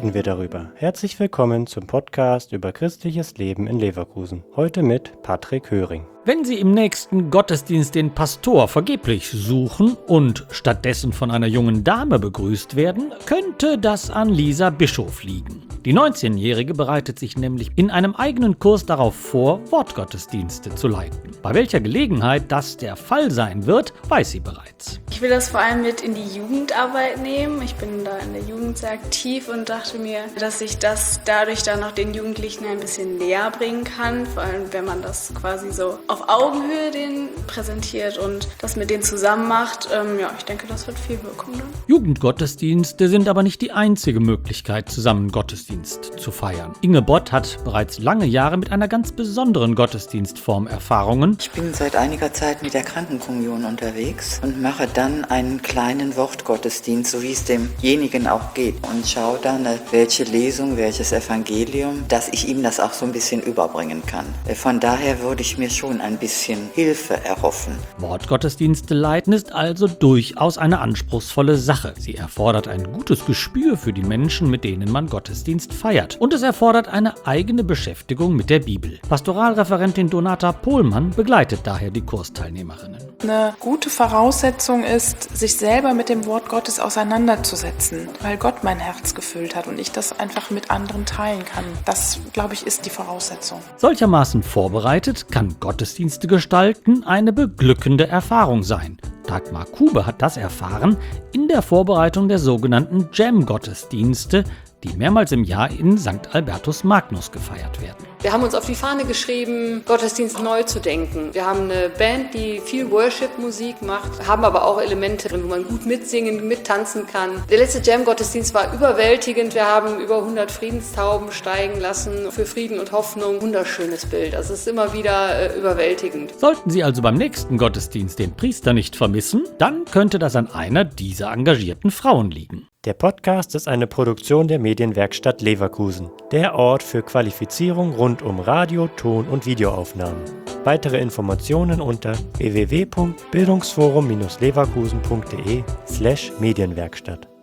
reden wir darüber. Herzlich willkommen zum Podcast über christliches Leben in Leverkusen. Heute mit Patrick Höring. Wenn Sie im nächsten Gottesdienst den Pastor vergeblich suchen und stattdessen von einer jungen Dame begrüßt werden, könnte das an Lisa Bischof liegen. Die 19-Jährige bereitet sich nämlich in einem eigenen Kurs darauf vor, Wortgottesdienste zu leiten. Bei welcher Gelegenheit das der Fall sein wird, weiß sie bereits. Ich will das vor allem mit in die Jugendarbeit nehmen. Ich bin da in der Jugend sehr aktiv und dachte mir, dass ich das dadurch dann auch den Jugendlichen ein bisschen näher bringen kann. Vor allem, wenn man das quasi so auf Augenhöhe denen präsentiert und das mit denen zusammen macht. Ich denke, das wird viel Wirkung dann. Jugendgottesdienste sind aber nicht die einzige Möglichkeit, zusammen Gottesdienst zu feiern. Inge Bott hat bereits lange Jahre mit einer ganz besonderen Gottesdienstform Erfahrungen. Ich bin seit einiger Zeit mit der Krankenkommunion unterwegs und mache dann einen kleinen Wortgottesdienst, so wie es demjenigen auch geht. Und schaue dann, welche Lesung, welches Evangelium, dass ich ihm das auch so ein bisschen überbringen kann. Von daher würde ich mir schon ein bisschen Hilfe erhoffen. Wortgottesdienste leiten ist also durchaus eine anspruchsvolle Sache. Sie erfordert ein gutes Gespür für die Menschen, mit denen man Gottesdienst feiert. Und es erfordert eine eigene Beschäftigung mit der Bibel. Pastoralreferentin Donata Pohlmann begleitet daher die Kursteilnehmerinnen. Eine gute Voraussetzung ist, sich selber mit dem Wort Gottes auseinanderzusetzen, weil Gott mein Herz gefüllt hat und ich das einfach mit anderen teilen kann. Das, glaube ich, ist die Voraussetzung. Solchermaßen vorbereitet kann Gottesdienste gestalten eine beglückende Erfahrung sein. Dagmar Kube hat das erfahren in der Vorbereitung der sogenannten Jam-Gottesdienste, die mehrmals im Jahr in St. Albertus Magnus gefeiert werden. Wir haben uns auf die Fahne geschrieben, Gottesdienst neu zu denken. Wir haben eine Band, die viel Worship-Musik macht, haben aber auch Elemente drin, wo man gut mitsingen, mittanzen kann. Der letzte Jam-Gottesdienst war überwältigend. Wir haben über 100 Friedenstauben steigen lassen für Frieden und Hoffnung. Wunderschönes Bild. Also es ist immer wieder überwältigend. Sollten Sie also beim nächsten Gottesdienst den Priester nicht vermissen, dann könnte das an einer dieser engagierten Frauen liegen. Der Podcast ist eine Produktion der Medienwerkstatt Leverkusen, der Ort für Qualifizierung rund um Radio-, Ton- und Videoaufnahmen. Weitere Informationen unter www.bildungsforum-leverkusen.de/Medienwerkstatt.